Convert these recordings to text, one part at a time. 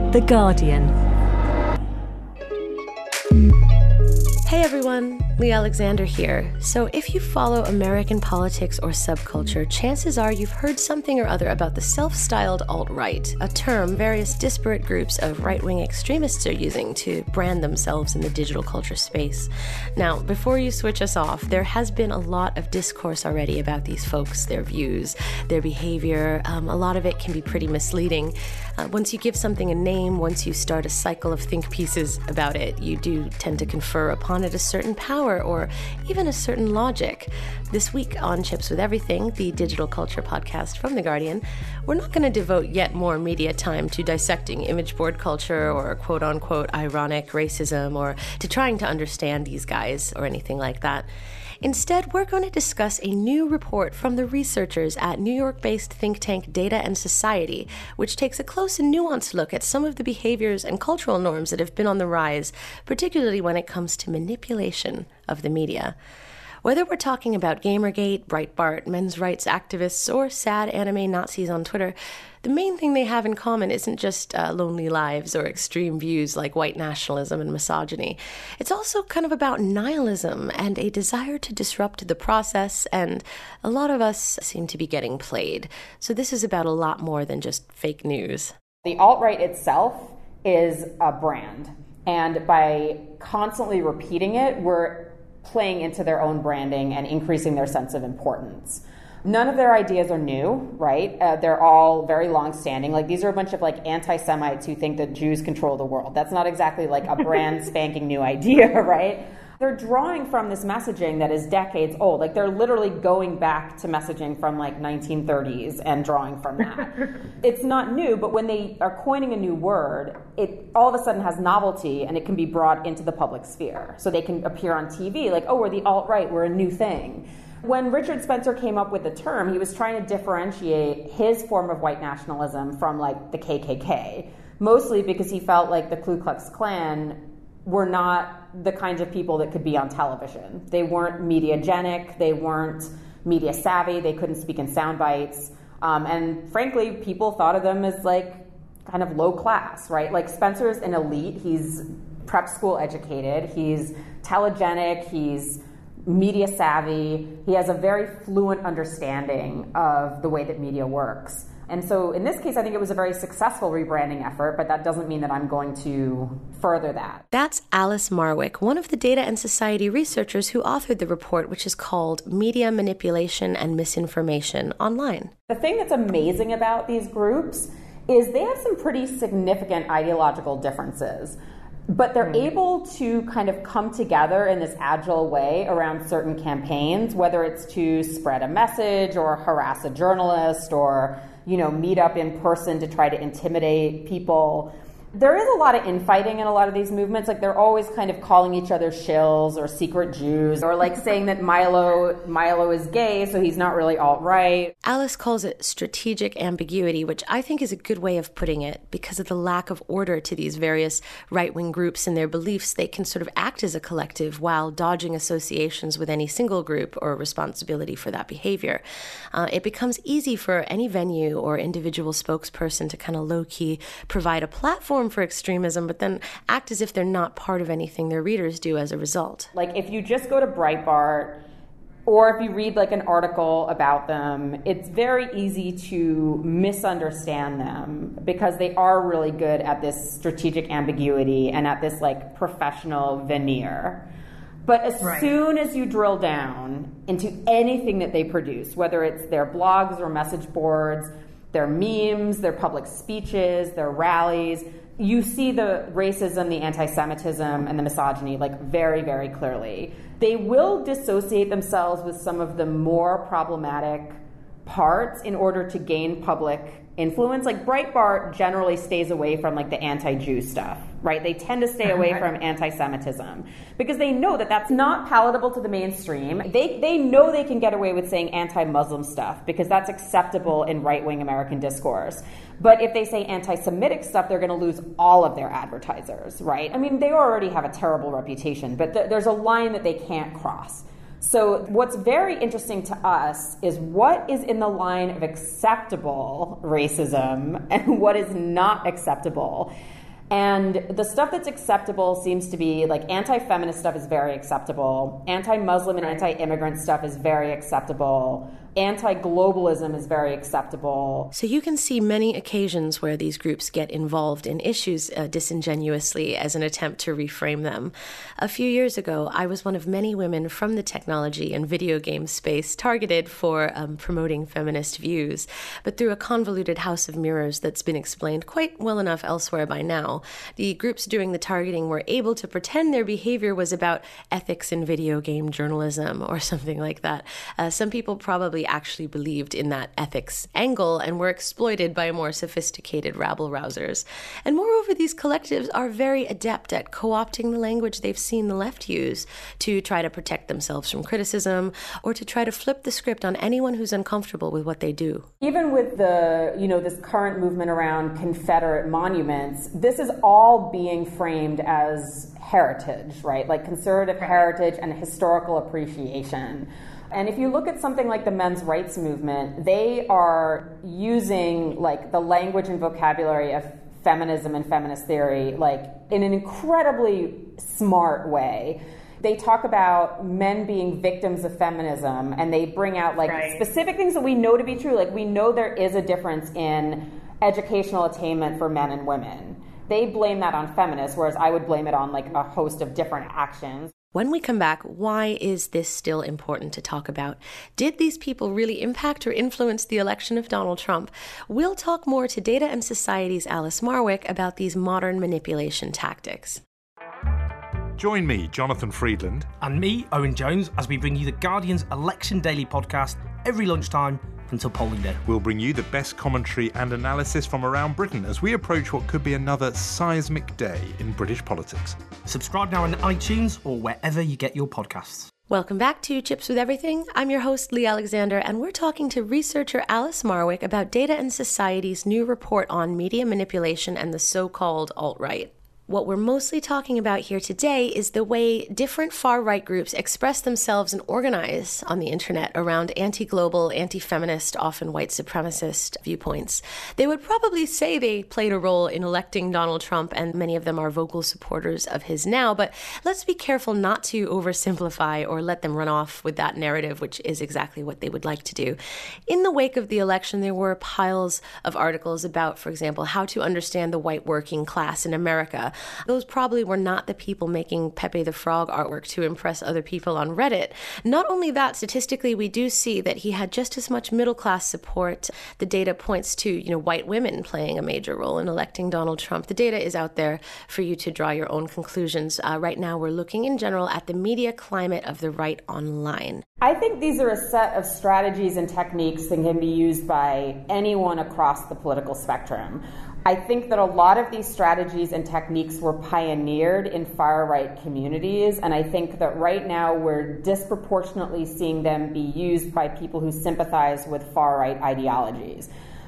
The Guardian. Hey everyone, Lee Alexander here. So if you follow American politics or subculture, chances are you've heard something or other about the self-styled alt-right, a term various disparate groups of right-wing extremists are using to brand themselves in the digital culture space. Now, before you switch us off, there has been a lot of discourse already about these folks, their views, their behavior. A lot of it can be pretty misleading. Once you give something a name, once you start a cycle of think pieces about it, you do tend to confer upon it a certain power or even a certain logic. This week on Chips with Everything, the digital culture podcast from The Guardian, we're not going to devote yet more media time to dissecting image board culture or quote-unquote ironic racism or to trying to understand these guys or anything like that. Instead, we're going to discuss a new report from the researchers at New York-based think tank Data and Society, which takes a close and nuanced look at some of the behaviors and cultural norms that have been on the rise, particularly when it comes to manipulation of the media. Whether we're talking about Gamergate, Breitbart, men's rights activists, or sad anime Nazis on Twitter, the main thing they have in common isn't just lonely lives or extreme views like white nationalism and misogyny. It's also kind of about nihilism and a desire to disrupt the process, and a lot of us seem to be getting played. So this is about a lot more than just fake news. The alt-right itself is a brand, and by constantly repeating it, we're playing into their own branding and increasing their sense of importance. None of their ideas are new, right? They're all very long-standing. Like, these are a bunch of anti-Semites who think that Jews control the world. That's not exactly like a brand spanking new idea, right? They're drawing from this messaging that is decades old. Like, they're literally going back to messaging from 1930s and drawing from that. It's not new, but when they are coining a new word, it all of a sudden has novelty and it can be brought into the public sphere. So they can appear on TV like, oh, we're the alt-right, we're a new thing. When Richard Spencer came up with the term, he was trying to differentiate his form of white nationalism from the KKK, mostly because he felt like the Ku Klux Klan were not the kinds of people that could be on television. They weren't mediagenic, they weren't media savvy, they couldn't speak in sound bites, and frankly, people thought of them as kind of low class, right? Spencer's an elite, he's prep school educated, he's telegenic, he's media savvy, he has a very fluent understanding of the way that media works. And so in this case, I think it was a very successful rebranding effort, but that doesn't mean that I'm going to further that. That's Alice Marwick, one of the Data and Society researchers who authored the report, which is called Media Manipulation and Misinformation Online. The thing that's amazing about these groups is they have some pretty significant ideological differences, but they're able to kind of come together in this agile way around certain campaigns, whether it's to spread a message or harass a journalist or meet up in person to try to intimidate people. There is a lot of infighting in a lot of these movements. They're always kind of calling each other shills or secret Jews or saying that Milo is gay, so he's not really alt-right. Alice calls it strategic ambiguity, which I think is a good way of putting it. Because of the lack of order to these various right-wing groups and their beliefs, they can sort of act as a collective while dodging associations with any single group or responsibility for that behavior. It becomes easy for any venue or individual spokesperson to kind of low-key provide a platform for extremism, but then act as if they're not part of anything their readers do as a result. If you just go to Breitbart, or if you read an article about them, it's very easy to misunderstand them because they are really good at this strategic ambiguity and at this professional veneer. But as soon as you drill down into anything that they produce, whether it's their blogs or message boards, their memes, their public speeches, their rallies, you see the racism, the anti-Semitism, and the misogyny very, very clearly. They will dissociate themselves with some of the more problematic parts in order to gain public influence. Breitbart generally stays away from the anti-Jew stuff, right? They tend to stay away from anti-Semitism because they know that that's not palatable to the mainstream. They know they can get away with saying anti-Muslim stuff because that's acceptable in right-wing American discourse. But if they say anti-Semitic stuff, they're going to lose all of their advertisers, right? I mean, they already have a terrible reputation, but there's a line that they can't cross. So what's very interesting to us is what is in the line of acceptable racism and what is not acceptable. And the stuff that's acceptable seems to be like anti-feminist stuff is very acceptable. Anti-Muslim and anti-immigrant stuff is very acceptable. Anti-globalism is very acceptable. So you can see many occasions where these groups get involved in issues disingenuously as an attempt to reframe them. A few years ago, I was one of many women from the technology and video game space targeted for promoting feminist views. But through a convoluted house of mirrors that's been explained quite well enough elsewhere by now, the groups doing the targeting were able to pretend their behavior was about ethics in video game journalism or something like that. Some people probably actually believed in that ethics angle and were exploited by more sophisticated rabble-rousers. And moreover, these collectives are very adept at co-opting the language they've seen the left use to try to protect themselves from criticism or to try to flip the script on anyone who's uncomfortable with what they do. Even with the, this current movement around Confederate monuments, this is all being framed as heritage, right? Like conservative heritage and historical appreciation. And if you look at something like the men's rights movement, they are using like the language and vocabulary of feminism and feminist theory like in an incredibly smart way. They talk about men being victims of feminism, and they bring out like specific things that we know to be true. Like we know there is a difference in educational attainment for men and women. They blame that on feminists, whereas I would blame it on like a host of different actions. When we come back, why is this still important to talk about? Did these people really impact or influence the election of Donald Trump? We'll talk more to Data and Society's Alice Marwick about these modern manipulation tactics. Join me, Jonathan Friedland. And me, Owen Jones, as we bring you the Guardian's Election Daily podcast every lunchtime until polling day. We'll bring you the best commentary and analysis from around Britain as we approach what could be another seismic day in British politics. Subscribe now on iTunes or wherever you get your podcasts. Welcome back to Chips with Everything. I'm your host, Lee Alexander, and we're talking to researcher Alice Marwick about Data and Society's new report on media manipulation and the so-called alt-right. What we're mostly talking about here today is the way different far-right groups express themselves and organize on the internet around anti-global, anti-feminist, often white supremacist viewpoints. They would probably say they played a role in electing Donald Trump, and many of them are vocal supporters of his now, but let's be careful not to oversimplify or let them run off with that narrative, which is exactly what they would like to do. In the wake of the election, there were piles of articles about, for example, how to understand the white working class in America. Those probably were not the people making Pepe the Frog artwork to impress other people on Reddit. Not only that, statistically, we do see that he had just as much middle-class support. The data points to, white women playing a major role in electing Donald Trump. The data is out there for you to draw your own conclusions. Right now, we're looking in general at the media climate of the right online. I think these are a set of strategies and techniques that can be used by anyone across the political spectrum. I think that a lot of these strategies and techniques were pioneered in far-right communities, and I think that right now we're disproportionately seeing them be used by people who sympathize with far-right ideologies.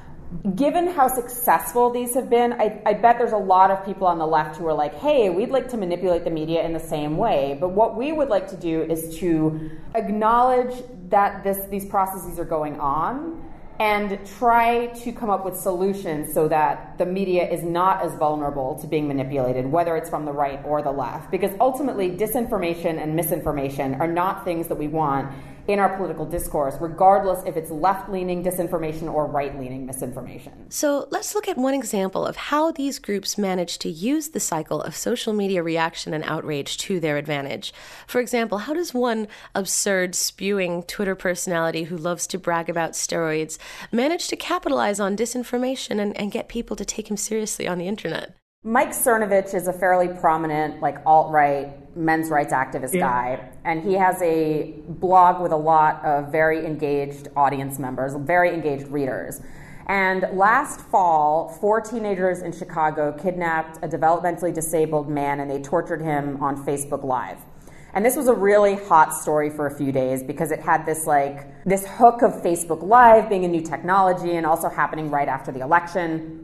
Given how successful these have been, I bet there's a lot of people on the left who are like, hey, we'd like to manipulate the media in the same way. But what we would like to do is to acknowledge that these processes are going on and try to come up with solutions so that the media is not as vulnerable to being manipulated, whether it's from the right or the left. Because ultimately, disinformation and misinformation are not things that we want in our political discourse, regardless if it's left-leaning disinformation or right-leaning misinformation. So let's look at one example of how these groups manage to use the cycle of social media reaction and outrage to their advantage. For example, how does one absurd, spewing Twitter personality who loves to brag about steroids manage to capitalize on disinformation and get people to take him seriously on the internet? Mike Cernovich is a fairly prominent, alt-right men's rights activist guy, and he has a blog with a lot of very engaged audience members, very engaged readers. And last fall, 4 teenagers in Chicago kidnapped a developmentally disabled man, and they tortured him on Facebook Live. And this was a really hot story for a few days because it had this hook of Facebook Live being a new technology and also happening right after the election.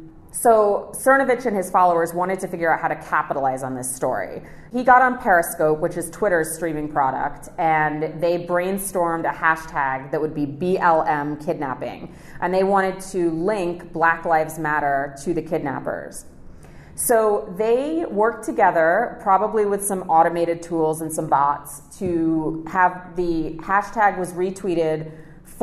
So Cernovich and his followers wanted to figure out how to capitalize on this story. He got on Periscope, which is Twitter's streaming product, and they brainstormed a hashtag that would be BLM kidnapping. And they wanted to link Black Lives Matter to the kidnappers. So they worked together, probably with some automated tools and some bots, to have the hashtag was retweeted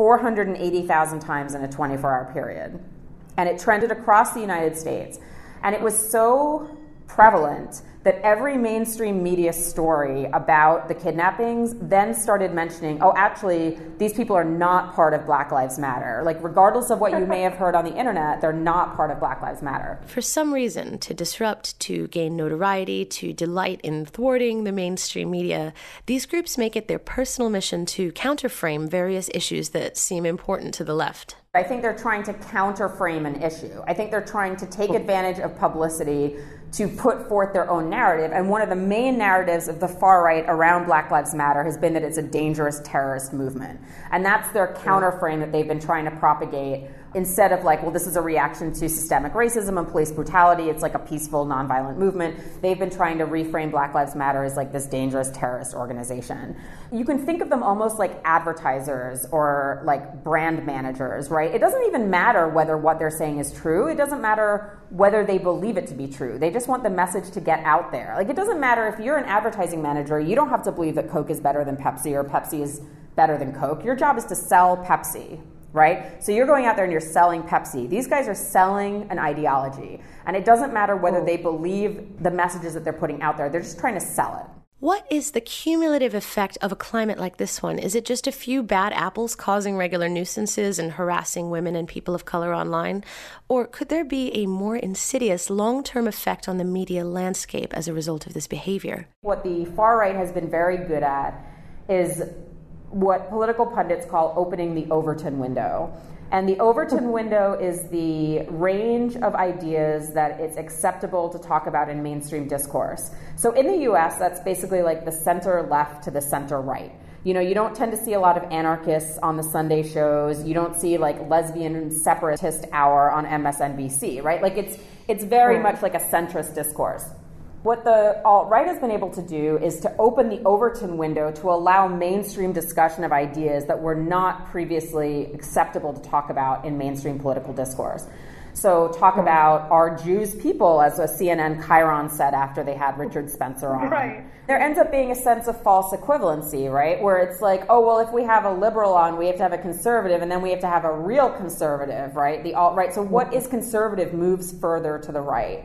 480,000 times in a 24-hour period. And it trended across the United States. And it was so prevalent that every mainstream media story about the kidnappings then started mentioning, oh, actually, these people are not part of Black Lives Matter. Like, regardless of what you may have heard on the internet, they're not part of Black Lives Matter. For some reason, to disrupt, to gain notoriety, to delight in thwarting the mainstream media, these groups make it their personal mission to counterframe various issues that seem important to the left. I think they're trying to counterframe an issue. I think they're trying to take advantage of publicity to put forth their own narrative. And one of the main narratives of the far right around Black Lives Matter has been that it's a dangerous terrorist movement. And that's their counterframe that they've been trying to propagate. Instead of like, well, this is a reaction to systemic racism and police brutality, it's like a peaceful, nonviolent movement. They've been trying to reframe Black Lives Matter as like this dangerous terrorist organization. You can think of them almost like advertisers or like brand managers, right? It doesn't even matter whether what they're saying is true. It doesn't matter whether they believe it to be true. They just want the message to get out there. Like, it doesn't matter if you're an advertising manager, you don't have to believe that Coke is better than Pepsi or Pepsi is better than Coke. Your job is to sell Pepsi. Right? So you're going out there and you're selling Pepsi. These guys are selling an ideology. And it doesn't matter whether they believe the messages that they're putting out there. They're just trying to sell it. What is the cumulative effect of a climate like this one? Is it just a few bad apples causing regular nuisances and harassing women and people of color online? Or could there be a more insidious long-term effect on the media landscape as a result of this behavior? What the far right has been very good at is what political pundits call opening the Overton window. And the Overton window is the range of ideas that it's acceptable to talk about in mainstream discourse. So in the US, that's basically like the center left to the center right. You know, you don't tend to see a lot of anarchists on the Sunday shows. You don't see like lesbian separatist hour on MSNBC, right? Like it's very much like a centrist discourse. What the alt-right has been able to do is to open the Overton window to allow mainstream discussion of ideas that were not previously acceptable to talk about in mainstream political discourse. So talk about, are Jews people, as a CNN Chiron said after they had Richard Spencer on. Right. There ends up being a sense of false equivalency, right? Where it's like, oh, well, if we have a liberal on, we have to have a conservative, and then we have to have a real conservative, right? The alt-right. So what is conservative moves further to the right.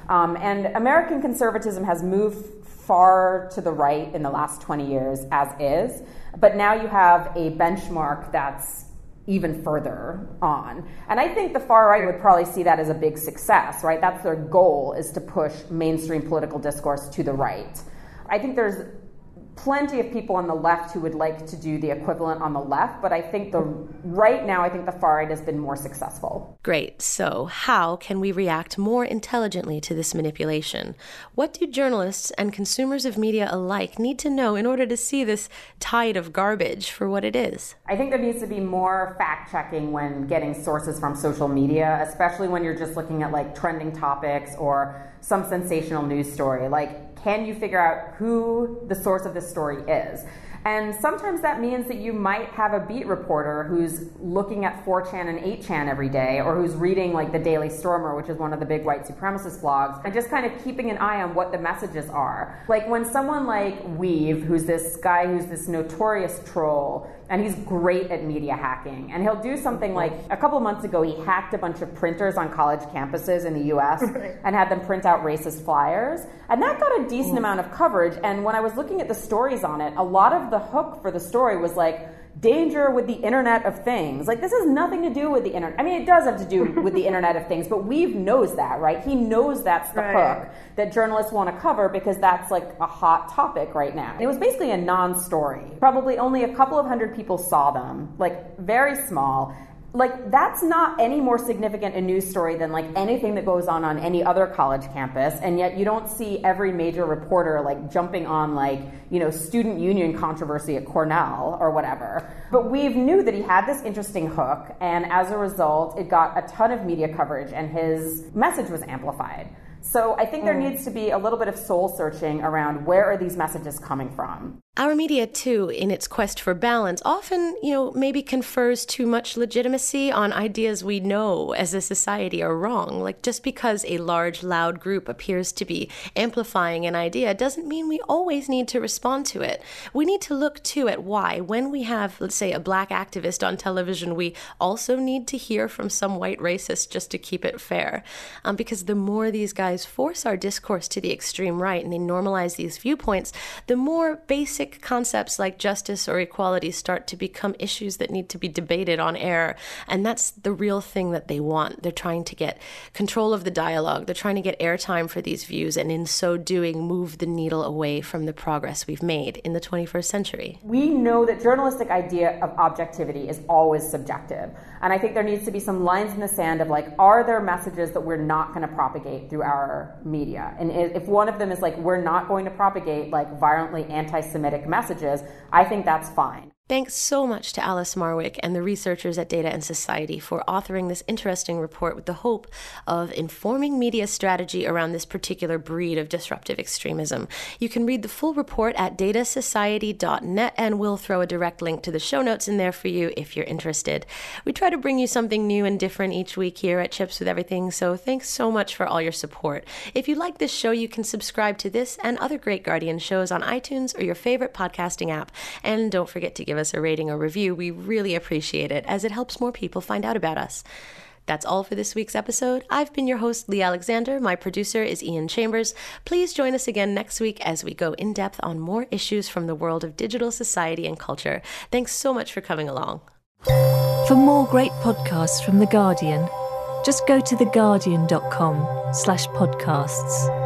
And American conservatism has moved far to the right in the last 20 years, as is. But now you have a benchmark that's even further on. And I think the far right would probably see that as a big success, right? That's their goal, is to push mainstream political discourse to the right. I think there's plenty of people on the left who would like to do the equivalent on the left, but I think right now the far right has been more successful. Great. So how can we react more intelligently to this manipulation? What do journalists and consumers of media alike need to know in order to see this tide of garbage for what it is? I think there needs to be more fact-checking when getting sources from social media, especially when you're just looking at like trending topics or some sensational news story. Like, can you figure out who the source of this story is? And sometimes that means that you might have a beat reporter who's looking at 4chan and 8chan every day, or who's reading like the Daily Stormer, which is one of the big white supremacist blogs, and just kind of keeping an eye on what the messages are. Like when someone like Weave, who's this guy who's this notorious troll, and he's great at media hacking, and he'll do something like, a couple of months ago, he hacked a bunch of printers on college campuses in the US and had them print out racist flyers. And that got a decent amount of coverage. And when I was looking at the stories on it, a lot of the hook for the story was like, danger with the Internet of Things. Like, this has nothing to do with the Internet. I mean, it does have to do with the Internet of Things, but Weave knows that, right? He knows that's the hook that journalists want to cover because that's like a hot topic right now. It was basically a non-story. Probably only a couple of hundred people saw them, like very small. Like, that's not any more significant a news story than like anything that goes on any other college campus, and yet you don't see every major reporter like jumping on like, you know, student union controversy at Cornell or whatever. But Weave knew that he had this interesting hook, and as a result, it got a ton of media coverage, and his message was amplified. So I think there needs to be a little bit of soul searching around where are these messages coming from. Our media, too, in its quest for balance, often, maybe confers too much legitimacy on ideas we know as a society are wrong. Like, just because a large, loud group appears to be amplifying an idea doesn't mean we always need to respond to it. We need to look, too, at why. When we have, let's say, a black activist on television, we also need to hear from some white racist just to keep it fair. Because the more these guys force our discourse to the extreme right and they normalize these viewpoints, the more basic concepts like justice or equality start to become issues that need to be debated on air. And that's the real thing that they want. They're trying to get control of the dialogue. They're trying to get airtime for these views, and in so doing, move the needle away from the progress we've made in the 21st century. We know that journalistic idea of objectivity is always subjective. And I think there needs to be some lines in the sand of like, are there messages that we're not going to propagate through our media? And if one of them is like, we're not going to propagate like violently anti-Semitic messages, I think that's fine. Thanks so much to Alice Marwick and the researchers at Data and Society for authoring this interesting report with the hope of informing media strategy around this particular breed of disruptive extremism. You can read the full report at datasociety.net, and we'll throw a direct link to the show notes in there for you if you're interested. We try to bring you something new and different each week here at Chips with Everything, so thanks so much for all your support. If you like this show, you can subscribe to this and other great Guardian shows on iTunes or your favorite podcasting app. And don't forget to give us a rating or review. We really appreciate it, as it helps more people find out about us. That's all for this week's episode. I've been your host, Lee Alexander. My producer is Ian Chambers. Please join us again next week as we go in depth on more issues from the world of digital society and culture. Thanks so much for coming along. For more great podcasts from The Guardian, just go to theguardian.com/podcasts.